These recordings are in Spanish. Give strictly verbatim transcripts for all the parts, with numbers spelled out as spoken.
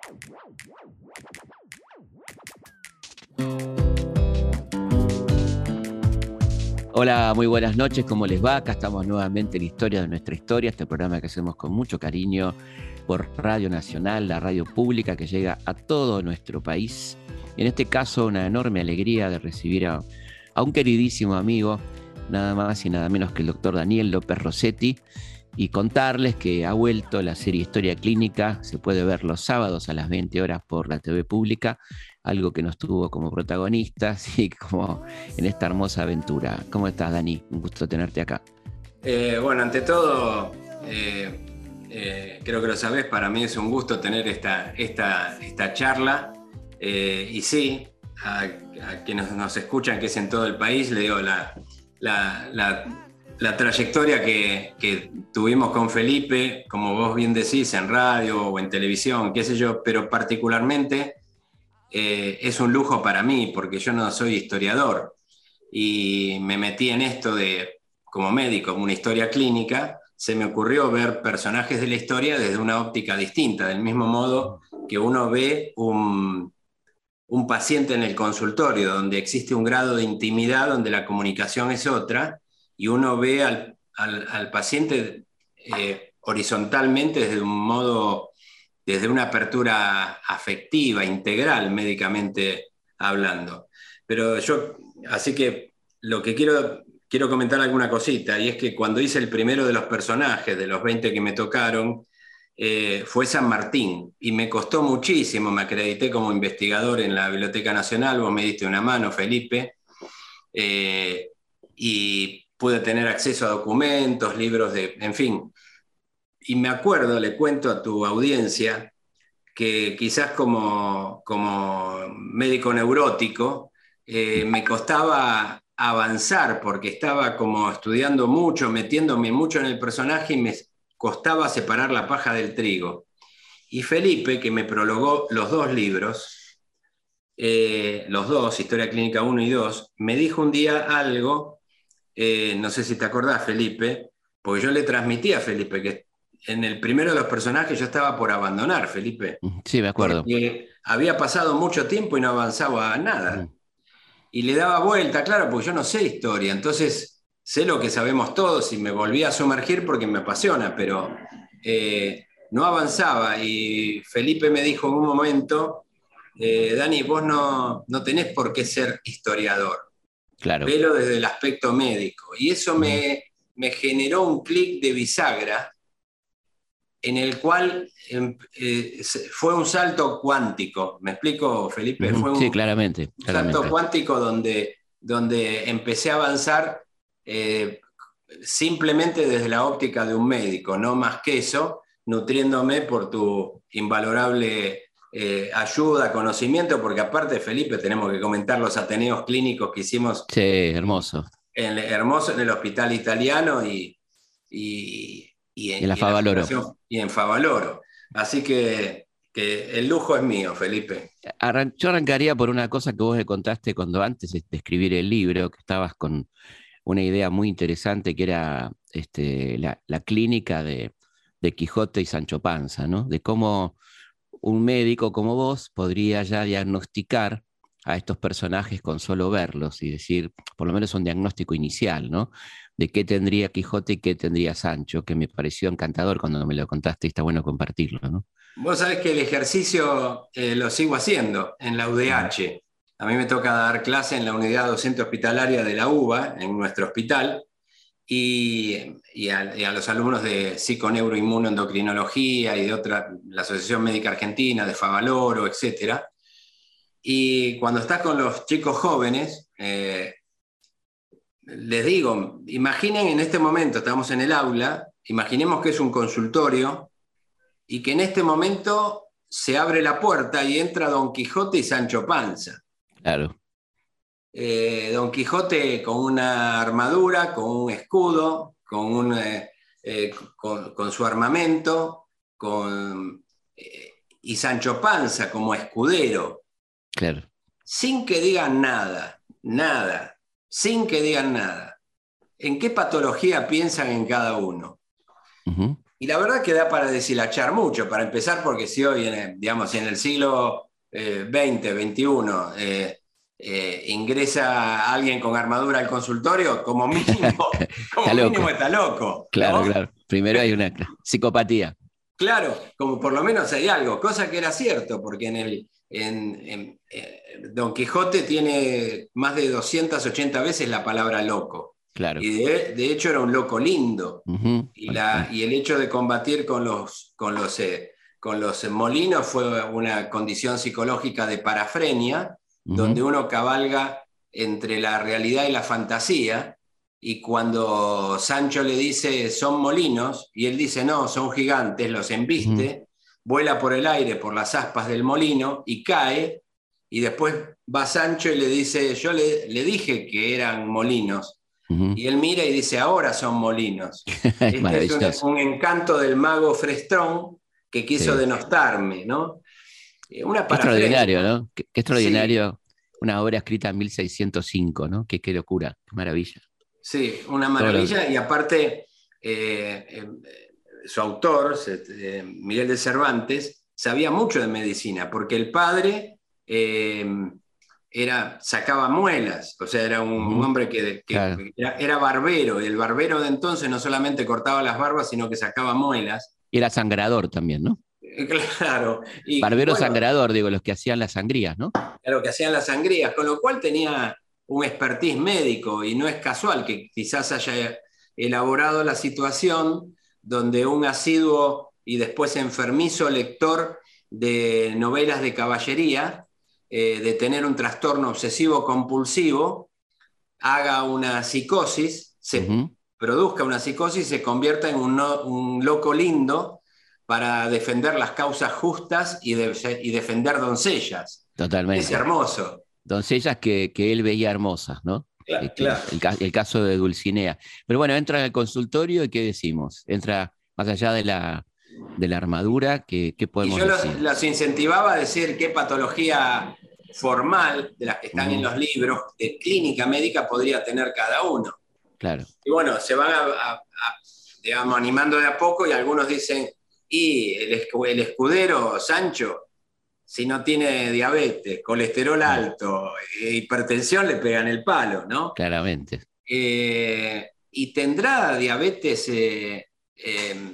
Hola, muy buenas noches, ¿cómo les va? Acá estamos nuevamente en Historia de nuestra historia, este programa que hacemos con mucho cariño por Radio Nacional, la radio pública que llega a todo nuestro país. En este caso, una enorme alegría de recibir a, a un queridísimo amigo, nada más y nada menos que el doctor Daniel López Rossetti, y contarles que ha vuelto la serie Historia Clínica, se puede ver los sábados a las veinte horas por la T V pública, algo que nos tuvo como protagonistas y como en esta hermosa aventura. ¿Cómo estás, Dani? Un gusto tenerte acá. Eh, bueno, ante todo, eh, eh, creo que lo sabés, para mí es un gusto tener esta, esta, esta charla. Eh, y sí, a, a quienes nos escuchan, que es en todo el país, le digo la, la, la, la trayectoria que, que tuvimos con Felipe, como vos bien decís, en radio o en televisión, qué sé yo, pero particularmente eh, es un lujo para mí, porque yo no soy historiador y me metí en esto de, como médico, una historia clínica. Se me ocurrió ver personajes de la historia desde una óptica distinta, del mismo modo que uno ve un, un paciente en el consultorio, donde existe un grado de intimidad, donde la comunicación es otra, y uno ve al, al, al paciente eh, horizontalmente desde un modo, desde una apertura afectiva, integral, médicamente hablando. Pero yo, así que lo que quiero, quiero comentar alguna cosita, y es que cuando hice el primero de los personajes, de los veinte que me tocaron, eh, fue San Martín, y me costó muchísimo, me acredité como investigador en la Biblioteca Nacional, vos me diste una mano, Felipe, eh, y pude tener acceso a documentos, libros de, en fin. Y me acuerdo, le cuento a tu audiencia, que quizás como, como médico neurótico, eh, me costaba avanzar porque estaba como estudiando mucho, metiéndome mucho en el personaje y me costaba separar la paja del trigo. Y Felipe, que me prologó los dos libros, eh, los dos, Historia Clínica uno y dos, me dijo un día algo, eh, no sé si te acordás, Felipe, porque yo le transmití a Felipe que en el primero de los personajes yo estaba por abandonar, Felipe, Sí, me acuerdo. porque había pasado mucho tiempo y no avanzaba a nada. Uh-huh. Y le daba vuelta, claro, porque yo no sé historia, entonces sé lo que sabemos todos y me volví a sumergir porque me apasiona, pero eh, no avanzaba. Y Felipe me dijo en un momento, eh, Dani, vos no, no tenés por qué ser historiador, Claro. velo desde el aspecto médico. Y eso Uh-huh. me, me generó un clic de bisagra en el cual eh, fue un salto cuántico. ¿Me explico, Felipe? Uh-huh. Fue Sí, un, claramente, un salto claramente. cuántico donde, donde empecé a avanzar eh, simplemente desde la óptica de un médico, no más que eso, nutriéndome por tu invalorable eh, ayuda, conocimiento, porque aparte, Felipe, tenemos que comentar los ateneos clínicos que hicimos Sí, en, hermoso. en Hermoso, en el Hospital Italiano y, y, y, Y en en, la y en la Favaloro. Fundación y en Favaloro. Así que, que el lujo es mío, Felipe. Arran- yo arrancaría por una cosa que vos me contaste cuando antes de escribir el libro, que estabas con una idea muy interesante que era este, la, la clínica de, de Quijote y Sancho Panza, ¿no? De cómo un médico como vos podría ya diagnosticar a estos personajes con solo verlos y decir, por lo menos un diagnóstico inicial, ¿no? De qué tendría Quijote y qué tendría Sancho, que me pareció encantador cuando me lo contaste y está bueno compartirlo, ¿no? Vos sabés que el ejercicio eh, lo sigo haciendo en la Uh-huh. U D H. A mí me toca dar clase en la unidad docente hospitalaria de la UBA, en nuestro hospital, y, y, a, y a los alumnos de psiconeuroinmunoendocrinología y de otra, la Asociación Médica Argentina, de Favaloro, etcétera. Y cuando estás con los chicos jóvenes, eh, les digo, imaginen en este momento, estamos en el aula, imaginemos que es un consultorio y que en este momento se abre la puerta y entra Don Quijote y Sancho Panza. Claro. Eh, Don Quijote con una armadura, con un escudo, con, un, eh, eh, con, con su armamento, con, eh, y Sancho Panza como escudero, Claro. sin que digan nada, nada, sin que digan nada. ¿En qué patología piensan en cada uno? Uh-huh. y la verdad que da para deshilachar mucho, para empezar, porque si hoy, en el, digamos, en el siglo eh, veinte, veintiuno, eh, eh, ingresa alguien con armadura al consultorio, como mínimo, como está mínimo loco. está loco. Claro, ¿no? claro. Primero hay una psicopatía. Claro, como por lo menos hay algo, cosa que era cierto, porque en el en, en, eh, Don Quijote tiene más de doscientas ochenta veces la palabra loco. Claro. Y de, de hecho era un loco lindo. Uh-huh. Y, la, y el hecho de combatir con los, con, los, eh, con los molinos fue una condición psicológica de parafrenia, uh-huh. donde uno cabalga entre la realidad y la fantasía. Y cuando Sancho le dice son molinos, y él dice no, son gigantes, los embiste, uh-huh. vuela por el aire, por las aspas del molino y cae, y después va Sancho y le dice, yo le, le dije que eran molinos. Uh-huh. Y él mira y dice, ahora son molinos. Este es un, un encanto del mago Frestrón que quiso sí. denostarme, ¿no? Una qué extraordinario, ¿no? Qué, qué extraordinario. Sí. Una obra escrita en mil seiscientos cinco, ¿no? Qué, qué locura, qué maravilla. Sí, una maravilla. Y aparte, eh, eh, su autor, eh, Miguel de Cervantes, sabía mucho de medicina, porque el padre... Eh, Era, sacaba muelas, o sea, era un, uh-huh. un hombre que, que claro. era, era barbero, y el barbero de entonces no solamente cortaba las barbas, sino que sacaba muelas. Y era sangrador también, ¿no? Claro. Y, barbero bueno, sangrador, digo, los que hacían las sangrías, ¿no? Claro, que hacían las sangrías, con lo cual tenía un expertise médico, y no es casual que quizás haya elaborado la situación donde un asiduo y después enfermizo lector de novelas de caballería, Eh, de tener un trastorno obsesivo compulsivo, haga una psicosis, se uh-huh. produzca una psicosis y se convierta en un, no, un loco lindo para defender las causas justas y, de, y defender doncellas. Totalmente. Es hermoso. Doncellas que, que él veía hermosas, ¿no? Claro, eh, claro. El, el caso de Dulcinea. Pero bueno, entra al consultorio y ¿qué decimos? Entra más allá de la, de la armadura, ¿qué, qué podemos y yo decir? Los, los incentivaba a decir qué patología formal de las que están uh-huh. en los libros de clínica médica podría tener cada uno. Claro. Y bueno, se van a, a, a, digamos, animando de a poco, y algunos dicen, y el, el escudero Sancho, si no tiene diabetes, colesterol alto, eh, hipertensión, le pegan el palo, ¿no? Claramente. Eh, y tendrá diabetes eh, eh,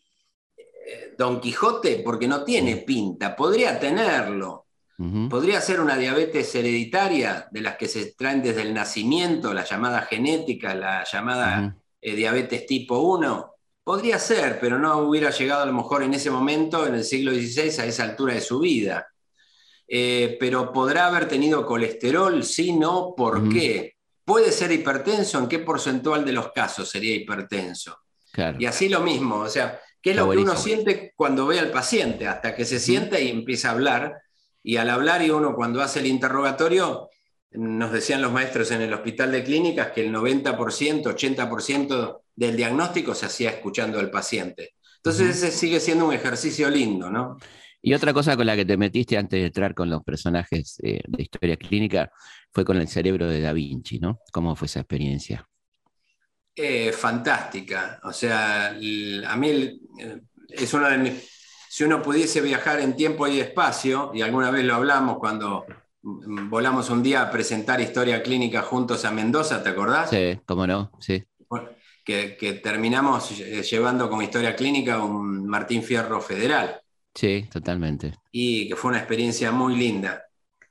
eh, Don Quijote, porque no tiene pinta, podría tenerlo. Uh-huh. Podría ser una diabetes hereditaria, de las que se traen desde el nacimiento, la llamada genética, la llamada uh-huh. eh, diabetes tipo uno. Podría ser, pero no hubiera llegado a lo mejor en ese momento, en el siglo dieciséis, a esa altura de su vida. Eh, pero podrá haber tenido colesterol, sí, no, ¿por uh-huh. qué? Puede ser hipertenso, ¿en qué porcentual de los casos sería hipertenso? Claro. Y así lo mismo, o sea, ¿qué es Está lo buenísimo. que uno siente cuando ve al paciente? Hasta que se uh-huh. sienta y empieza a hablar. Y al hablar, y uno cuando hace el interrogatorio, nos decían los maestros en el hospital de clínicas que el noventa por ciento, ochenta por ciento del diagnóstico se hacía escuchando al paciente. Entonces uh-huh. ese sigue siendo un ejercicio lindo, ¿no? Y otra cosa con la que te metiste antes de entrar con los personajes eh, de historia clínica fue con el cerebro de Da Vinci, ¿no? ¿Cómo fue esa experiencia? Eh, fantástica. O sea, el, a mí el, es una de mis... Si uno pudiese viajar en tiempo y espacio, y alguna vez lo hablamos cuando volamos un día a presentar historia clínica juntos a Mendoza, ¿te acordás? Sí, cómo no, sí. Que, que terminamos llevando como historia clínica un Martín Fierro Federal. Sí, totalmente. Y que fue una experiencia muy linda.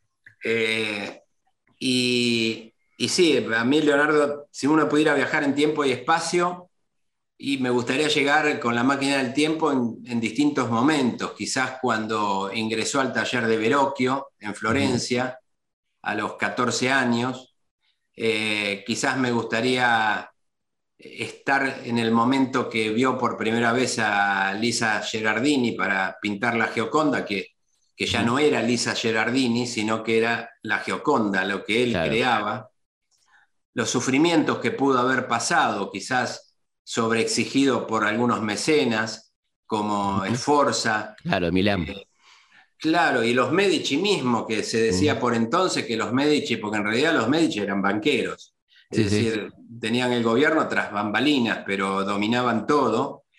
Eh, y, y sí, a mí, Leonardo, si uno pudiera viajar en tiempo y espacio, y me gustaría llegar con la máquina del tiempo en, en distintos momentos, quizás cuando ingresó al taller de Verrocchio en Florencia, uh-huh. a los catorce años, eh, quizás me gustaría estar en el momento que vio por primera vez a Lisa Gerardini para pintar la Gioconda, que, que ya uh-huh. no era Lisa Gerardini, sino que era la Gioconda, lo que él claro. creaba, los sufrimientos que pudo haber pasado, quizás sobreexigido por algunos mecenas, como uh-huh. Sforza. Claro, Milán. Eh, claro, y los Medici mismos, que se decía uh-huh. por entonces que los Medici, porque en realidad los Medici eran banqueros, es sí, decir, sí. tenían el gobierno tras bambalinas, pero dominaban todo.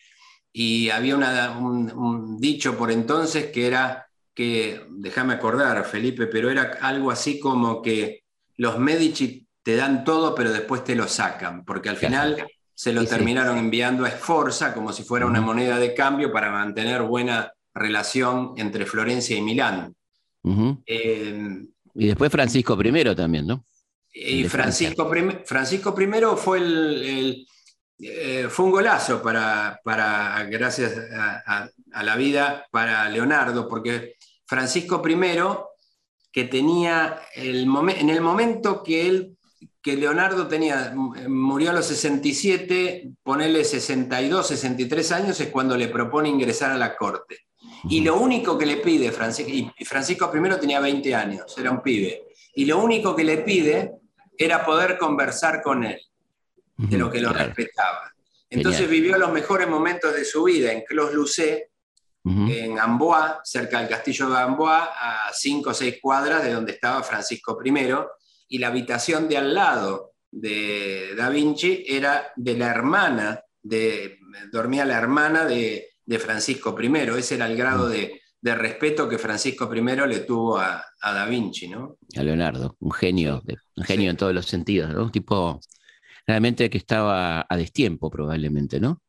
y había una, un, un dicho por entonces que era que, déjame acordar, Felipe, pero era algo así como que los Medici te dan todo, pero después te lo sacan, porque al Claro. final se lo Sí, sí. terminaron enviando a Sforza como si fuera una Ujú, moneda de cambio para mantener buena relación entre Florencia y Milán. ujú. Eh, Y después Francisco primero también, ¿no? El y de Francia. Francisco, Prim- Francisco I fue, el, el, eh, fue un golazo para, para gracias a, a, a la vida, para Leonardo, porque Francisco I, que tenía el en el momento que él, que Leonardo tenía, murió a los sesenta y siete, ponele sesenta y dos, sesenta y tres años, es cuando le propone ingresar a la corte. Y Ujú, lo único que le pide, Francisco, y Francisco I tenía veinte años, era un pibe, y lo único que le pide era poder conversar con él, de lo ujú, que lo claro, respetaba. Entonces genial. vivió los mejores momentos de su vida en Clos-Lucé, Ujú, en Amboise, cerca del castillo de Amboise, a cinco o seis cuadras de donde estaba Francisco I, y la habitación de al lado de Da Vinci era de la hermana, de, dormía la hermana de, de Francisco I. Ese era el grado ujú. de, de respeto que Francisco I le tuvo a, a Da Vinci, ¿no? A Leonardo, un genio, Sí, de- un genio en sí. todos los sentidos, ¿no? Un tipo realmente que estaba a destiempo probablemente, ¿no?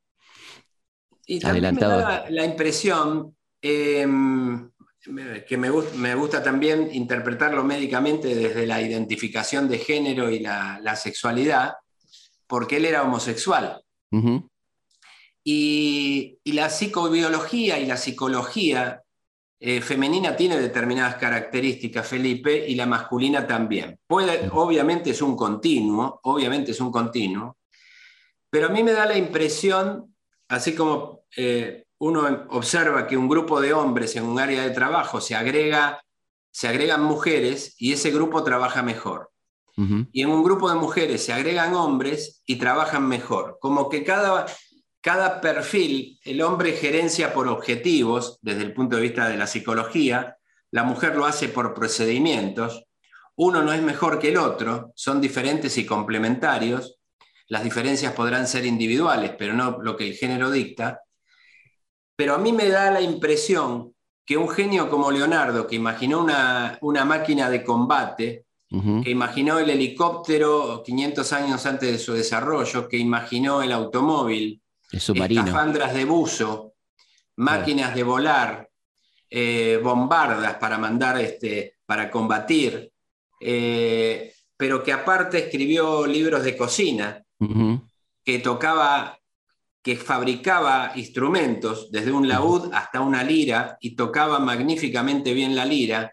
Y también me da Adelantado. la, la impresión eh, que me, gust, me, gusta también interpretarlo médicamente desde la identificación de género y la, la sexualidad, porque él era homosexual. Ujú, Y, y la psicobiología y la psicología eh, femenina tiene determinadas características, Felipe, y la masculina también. Puede, ujú, obviamente es un continuo, obviamente es un continuo, pero a mí me da la impresión, así como eh, uno observa que un grupo de hombres en un área de trabajo se agrega, se agregan mujeres y ese grupo trabaja mejor. ujú. Y en un grupo de mujeres se agregan hombres y trabajan mejor. Como que cada, cada perfil, el hombre gerencia por objetivos, desde el punto de vista de la psicología, la mujer lo hace por procedimientos, uno no es mejor que el otro, son diferentes y complementarios, las diferencias podrán ser individuales, pero no lo que el género dicta, pero a mí me da la impresión que un genio como Leonardo, que imaginó una, una máquina de combate, Ujú. que imaginó el helicóptero quinientos años antes de su desarrollo, que imaginó el automóvil, El submarino, escafandras de buzo, claro. máquinas de volar, eh, bombardas para mandar, este, para combatir, eh, pero que aparte escribió libros de cocina, Ujú, que tocaba, que fabricaba instrumentos, desde un ujú, laúd hasta una lira, y tocaba magníficamente bien la lira,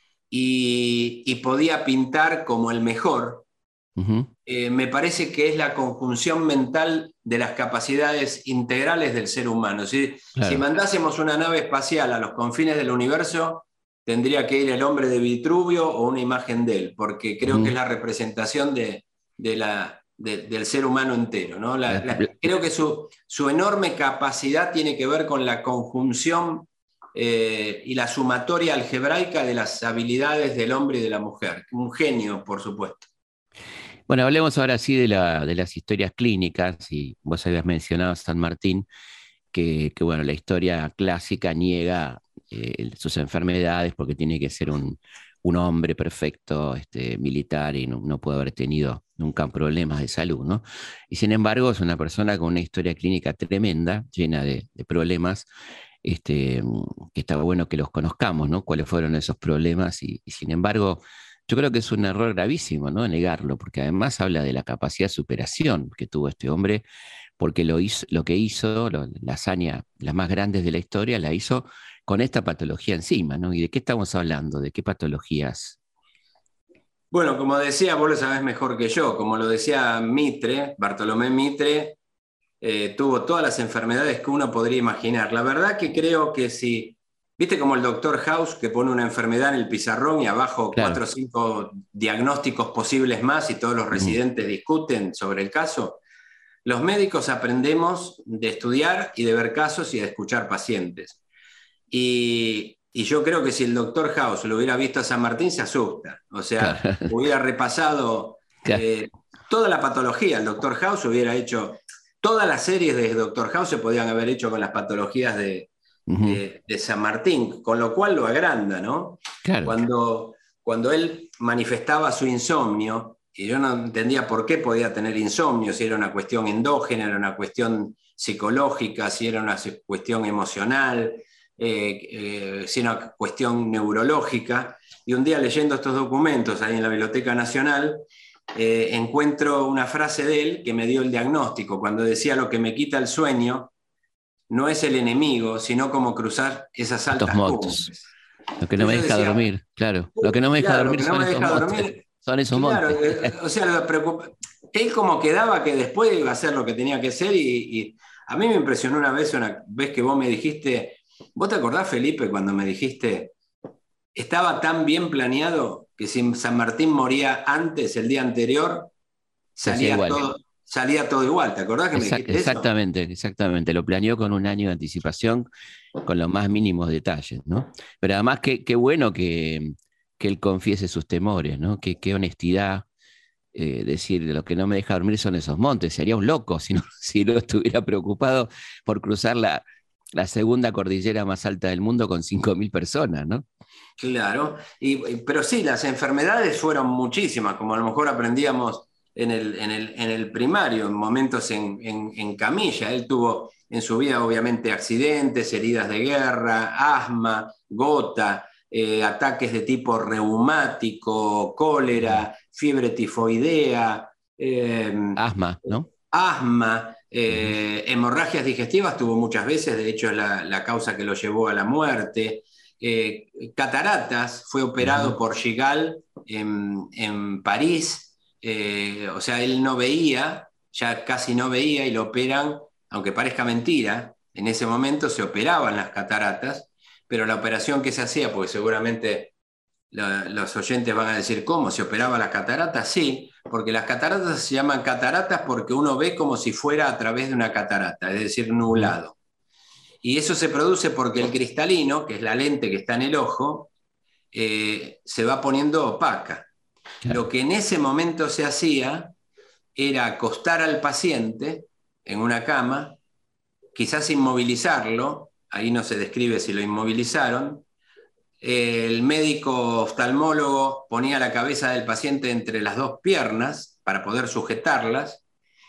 y, y podía pintar como el mejor. ujú, Eh, me parece que es la conjunción mental de las capacidades integrales del ser humano. Si, si claro. mandásemos una nave espacial a los confines del universo, tendría que ir el hombre de Vitruvio o una imagen de él, porque creo que es Ujú. la representación de, de la, de, del ser humano entero, ¿no? La, La- la, la- creo que su, su, enorme capacidad tiene que ver con la conjunción eh, y la sumatoria algebraica de las habilidades del hombre y de la mujer. Un genio, por supuesto. Bueno, hablemos ahora sí de, la, de las historias clínicas, y vos habías mencionado a San Martín, que, que, bueno, la historia clásica niega eh, sus enfermedades porque tiene que ser un, un hombre perfecto, este, militar, y no, no puede haber tenido nunca problemas de salud, ¿no? Y sin embargo es una persona con una historia clínica tremenda, llena de, de problemas, este, que está bueno que los conozcamos, ¿no? Cuáles fueron esos problemas, y, y sin embargo yo creo que es un error gravísimo, ¿no? Negarlo, porque además habla de la capacidad de superación que tuvo este hombre, porque lo, hizo, lo que hizo, lo, la hazaña, las más grandes de la historia, la hizo con esta patología encima, ¿no? ¿Y de qué estamos hablando? ¿De qué patologías? Bueno, como decía, vos lo sabés mejor que yo, como lo decía Mitre, Bartolomé Mitre, eh, tuvo todas las enfermedades que uno podría imaginar. La verdad que creo que si, viste como el doctor House que pone una enfermedad en el pizarrón y abajo Claro. cuatro o cinco diagnósticos posibles más y todos los Ujú, residentes discuten sobre el caso, los médicos aprendemos de estudiar y de ver casos y de escuchar pacientes. Y, y yo creo que si el doctor House lo hubiera visto a San Martín, se asusta. O sea, claro. hubiera repasado Claro. eh, toda la patología. El doctor House hubiera hecho todas las series de Doctor House se podían haber hecho con las patologías de, uh-huh. de, de San Martín, con lo cual lo agranda, ¿no? Claro. Cuando, cuando él manifestaba su insomnio, y yo no entendía por qué podía tener insomnio, si era una cuestión endógena, era una cuestión psicológica, si era una cuestión emocional, eh, eh, si era una cuestión neurológica. Y un día leyendo estos documentos ahí en la Biblioteca Nacional, eh, encuentro una frase de él que me dio el diagnóstico, cuando decía: lo que me quita el sueño no es el enemigo, sino como cruzar esas altas cumbres. Lo que no me deja decía, dormir, claro. Lo que no me deja claro, dormir lo que no son me esos deja montes. dormir, Son esos claro, montes. Eh, o sea, lo preocupa, él como quedaba que después iba a hacer lo que tenía que hacer, y, y a mí me impresionó una vez, una vez que vos me dijiste, ¿vos te acordás, Felipe, cuando me dijiste, estaba tan bien planeado que si San Martín moría antes, el día anterior, salía todo, salía todo igual? ¿Te acordás que me dijiste exactamente, eso? Exactamente, lo planeó con un año de anticipación, con los más mínimos detalles, ¿no? Pero además, qué, qué bueno que, que él confiese sus temores, ¿no? Qué, qué honestidad, eh, decir, lo que no me deja dormir son esos montes. Sería un loco si no, si no estuviera preocupado por cruzar la, la segunda cordillera más alta del mundo con cinco mil personas, ¿no? Claro, y, pero sí, las enfermedades fueron muchísimas, como a lo mejor aprendíamos en el, en el, en el primario, en momentos en, en, en camilla. Él tuvo en su vida, obviamente, accidentes, heridas de guerra, asma, gota, eh, ataques de tipo reumático, cólera, fiebre tifoidea, eh, asma, ¿no? Asma, eh, hemorragias digestivas tuvo muchas veces, de hecho es la, la causa que lo llevó a la muerte. Eh, cataratas, fue operado uh-huh. por Gigal en, en París, eh, o sea, él no veía, ya casi no veía, y lo operan, aunque parezca mentira, en ese momento se operaban las cataratas, pero la operación que se hacía, porque seguramente lo, los oyentes van a decir, ¿cómo? ¿Se operaba las cataratas? Sí, porque las cataratas se llaman cataratas porque uno ve como si fuera a través de una catarata, es decir, nublado. Y eso se produce porque el cristalino, que es la lente que está en el ojo, eh, se va poniendo opaca. Claro. Lo que en ese momento se hacía era acostar al paciente en una cama, quizás inmovilizarlo, ahí no se describe si lo inmovilizaron. El médico oftalmólogo ponía la cabeza del paciente entre las dos piernas para poder sujetarlas,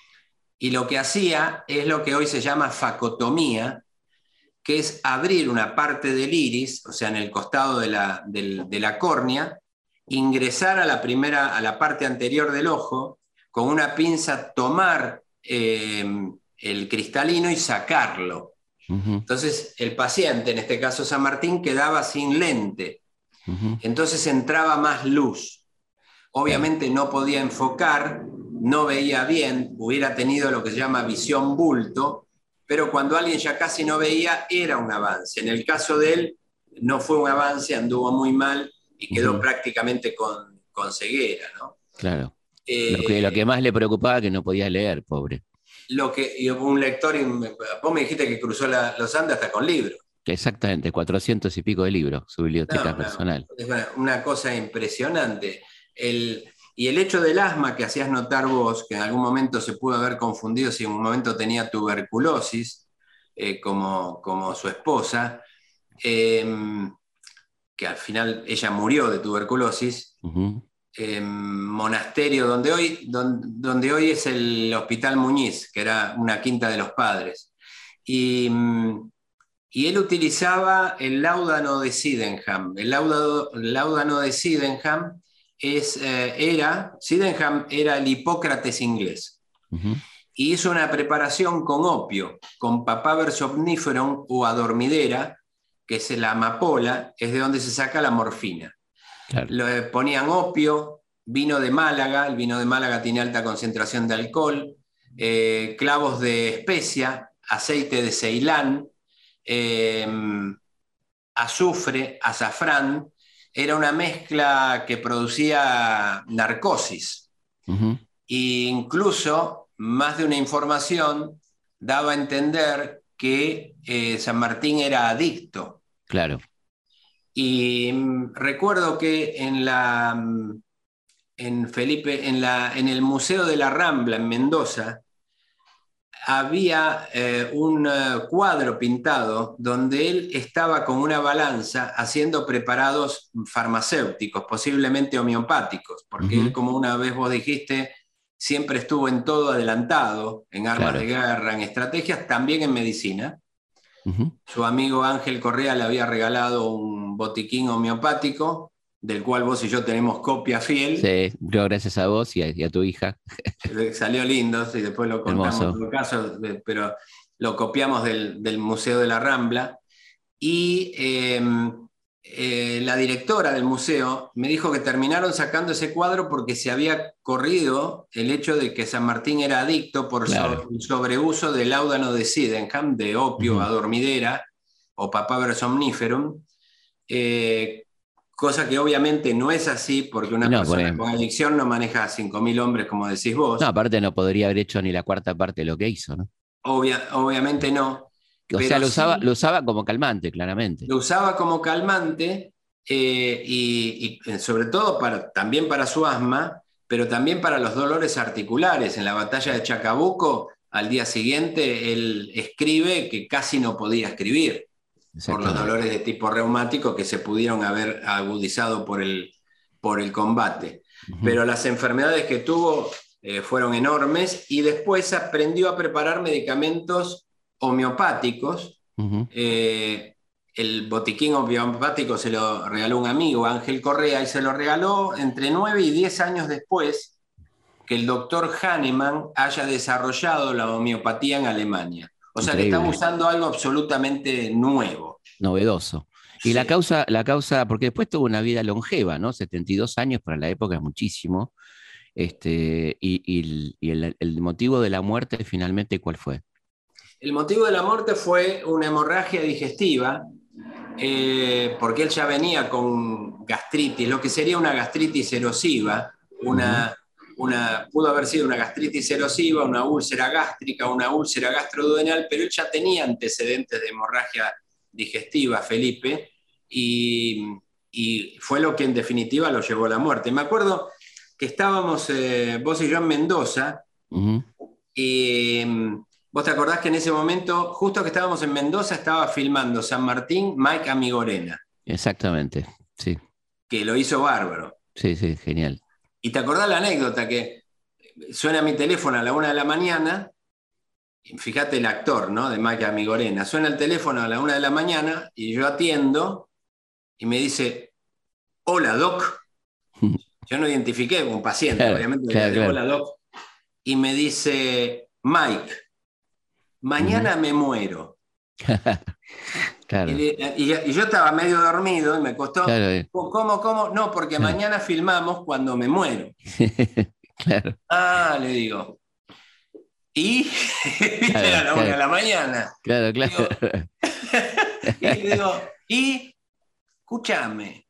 y lo que hacía es lo que hoy se llama facotomía, que es abrir una parte del iris, o sea, en el costado de la, de, de la córnea, ingresar a la, primera, a la parte anterior del ojo, con una pinza tomar eh, el cristalino y sacarlo. Uh-huh. Entonces el paciente, en este caso San Martín, quedaba sin lente. Uh-huh. Entonces entraba más luz. Obviamente no podía enfocar, no veía bien, hubiera tenido lo que se llama visión bulto, pero cuando alguien ya casi no veía, era un avance. En el caso de él, no fue un avance, anduvo muy mal y quedó uh-huh. prácticamente con, con ceguera, ¿no? Claro. Eh, lo, que, lo que más le preocupaba es que no podía leer, pobre. Lo que, y un lector, vos me dijiste que cruzó la, los Andes hasta con libros. Exactamente, cuatrocientos y pico de libros, su biblioteca no, personal. Es una, una cosa impresionante. El, y el hecho del asma que hacías notar vos, que en algún momento se pudo haber confundido si en un momento tenía tuberculosis, eh, como, como su esposa, eh, que al final ella murió de tuberculosis, uh-huh. eh, monasterio donde hoy, donde, donde hoy es el Hospital Muñiz, que era una quinta de los padres. Y, y él utilizaba el láudano de Sydenham. El láudano, el láudano de Sydenham es, eh, era, Sydenham era el Hipócrates inglés. Uh-huh. Y hizo una preparación con opio, con papaver somniferum o adormidera, que es la amapola, es de donde se saca la morfina. Claro. Lo, ponían opio, vino de Málaga, el vino de Málaga tiene alta concentración de alcohol, eh, clavos de especia, aceite de Ceilán, eh, azufre, azafrán. Era una mezcla que producía narcosis. Uh-huh. E incluso, más de una información daba a entender que eh, San Martín era adicto. Claro. Y mm, recuerdo que en, la, en, Felipe, en, la, en el Museo de la Rambla, en Mendoza, había eh, un uh, cuadro pintado donde él estaba con una balanza haciendo preparados farmacéuticos, posiblemente homeopáticos, porque Uh-huh. él, como una vez vos dijiste, siempre estuvo en todo adelantado, en armas Claro. de guerra, en estrategias, también en medicina. Uh-huh. Su amigo Ángel Correa le había regalado un botiquín homeopático, del cual vos y yo tenemos copia fiel. Sí, yo gracias a vos y a, y a tu hija. Salió lindo, y después lo contamos en Hermoso. todo caso, pero lo copiamos del, del Museo de la Rambla. Y eh, eh, la directora del museo me dijo que terminaron sacando ese cuadro porque se había corrido el hecho de que San Martín era adicto por Claro. so, sobreuso del láudano de Sydenham, de opio Uh-huh. adormidera o papaver somniferum, eh, cosa que obviamente no es así porque una No, persona porque, con adicción no maneja a cinco mil hombres, como decís no, vos. aparte no podría haber hecho ni la cuarta parte de lo que hizo, ¿no? Obvia, obviamente no, O sea, pero lo usaba, sí lo usaba como calmante, claramente. lo usaba como calmante eh, y, y, sobre todo para, también para su asma, pero también para los dolores articulares. En la batalla de Chacabuco, al día siguiente, él escribe que casi no podía escribir por los Exactamente. dolores de tipo reumático que se pudieron haber agudizado por el, por el combate. Uh-huh. Pero las enfermedades que tuvo eh, fueron enormes y después aprendió a preparar medicamentos homeopáticos. Uh-huh. Eh, el botiquín homeopático se lo regaló un amigo, Ángel Correa, y se lo regaló entre nueve y diez años después que el doctor Hahnemann haya desarrollado la homeopatía en Alemania. O sea que estamos Increíble. usando algo absolutamente nuevo. Novedoso. Y la Sí. causa, la causa, porque después tuvo una vida longeva, ¿no? setenta y dos años para la época es muchísimo. Este, y y, y el, el motivo de la muerte finalmente, ¿cuál fue? El motivo de la muerte fue una hemorragia digestiva, eh, porque él ya venía con gastritis, lo que sería una gastritis erosiva, Uh-huh. una, una, pudo haber sido una gastritis erosiva, una úlcera gástrica, una úlcera gastroduodenal, pero él ya tenía antecedentes de hemorragia digestiva, Felipe, y, y fue lo que en definitiva lo llevó a la muerte. Me acuerdo que estábamos eh, vos y yo en Mendoza, Uh-huh. y vos te acordás que en ese momento, justo que estábamos en Mendoza, estaba filmando San Martín Mike Amigorena, Exactamente. Sí, que lo hizo bárbaro. sí, sí, genial. Y te acordás la anécdota que suena mi teléfono a la una de la mañana, fíjate el actor, ¿no? De Mike Amigorena, suena el teléfono a la una de la mañana y yo atiendo y me dice, hola Doc. Yo no identifiqué como un paciente, Claro, obviamente, claro, de claro. hola Doc. Y me dice, Mike, Uh-huh. mañana me muero. Y, Claro, le, y, y, yo estaba medio dormido y me costó, claro, eh, ¿cómo, cómo? No, porque claro. mañana filmamos cuando me muero. Claro, Ah, le digo. Y viste, era claro, la una claro, de la mañana. claro, Digo, claro. y le digo, y escúchame,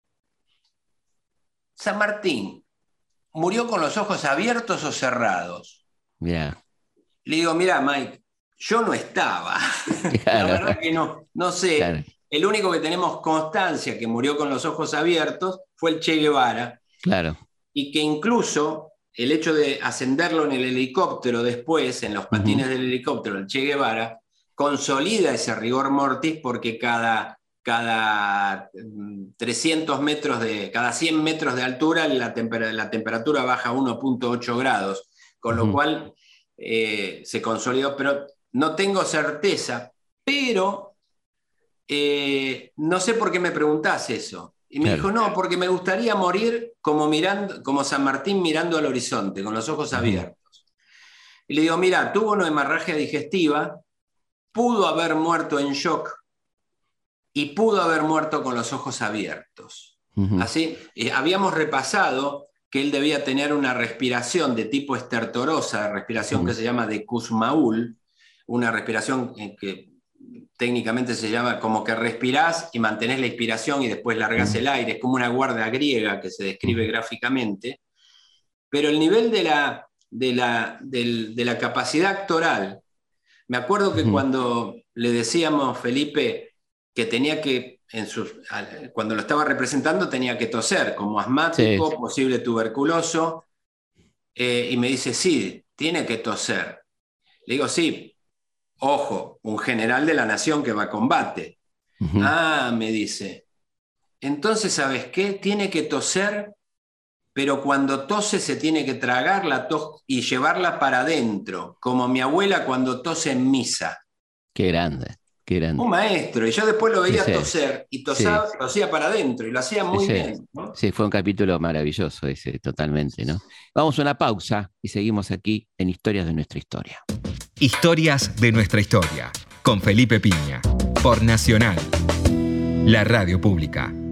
San Martín, ¿murió con los ojos abiertos o cerrados? Mira, Le digo, mira, Mike, yo no estaba. La claro, verdad que no, no claro, sé. El único que tenemos constancia que murió con los ojos abiertos fue el Che Guevara, claro. y que incluso el hecho de ascenderlo en el helicóptero después, en los Uh-huh. patines del helicóptero, el Che Guevara, consolida ese rigor mortis porque cada, cada trescientos metros de, cada cien metros de altura la, temper la temperatura baja uno punto ocho grados, con lo Uh-huh. cual eh, se consolidó, pero no tengo certeza, pero eh, no sé por qué me preguntás eso. Y me Claro. dijo, no, porque me gustaría morir como, mirando, como San Martín mirando al horizonte, con los ojos Uh-huh. abiertos. Y le digo, mira, tuvo una hemorragia digestiva, pudo haber muerto en shock y pudo haber muerto con los ojos abiertos. Uh-huh. Así, eh, habíamos repasado que él debía tener una respiración de tipo estertorosa, respiración Uh-huh. que se llama de Kussmaul, una respiración que técnicamente se llama como que respirás y mantenés la inspiración y después largás Uh-huh. el aire, es como una guardia griega que se describe Uh-huh. gráficamente, pero el nivel de la, de la, de, de la capacidad actoral, me acuerdo que Uh-huh. cuando le decíamos, Felipe, que tenía que, en sus, cuando lo estaba representando, tenía que toser, como Sí, asmático, posible tuberculoso, eh, y me dice, sí, tiene que toser. Le digo, sí, ojo, un general de la nación que va a combate. Uh-huh. Ah, me dice, entonces, ¿sabes qué? Tiene que toser, pero cuando tose se tiene que tragar la tos y llevarla para adentro, como mi abuela cuando tose en misa. Qué grande, qué grande. Un maestro, y yo después lo veía sí, sí. toser, y tosaba, sí. tosía para adentro, y lo hacía muy sí, bien, ¿no? Sí, fue un capítulo maravilloso ese, totalmente, ¿no? Vamos a una pausa y seguimos aquí en Historias de Nuestra Historia. Historias de Nuestra Historia, con Felipe Piña, por Nacional, la radio pública.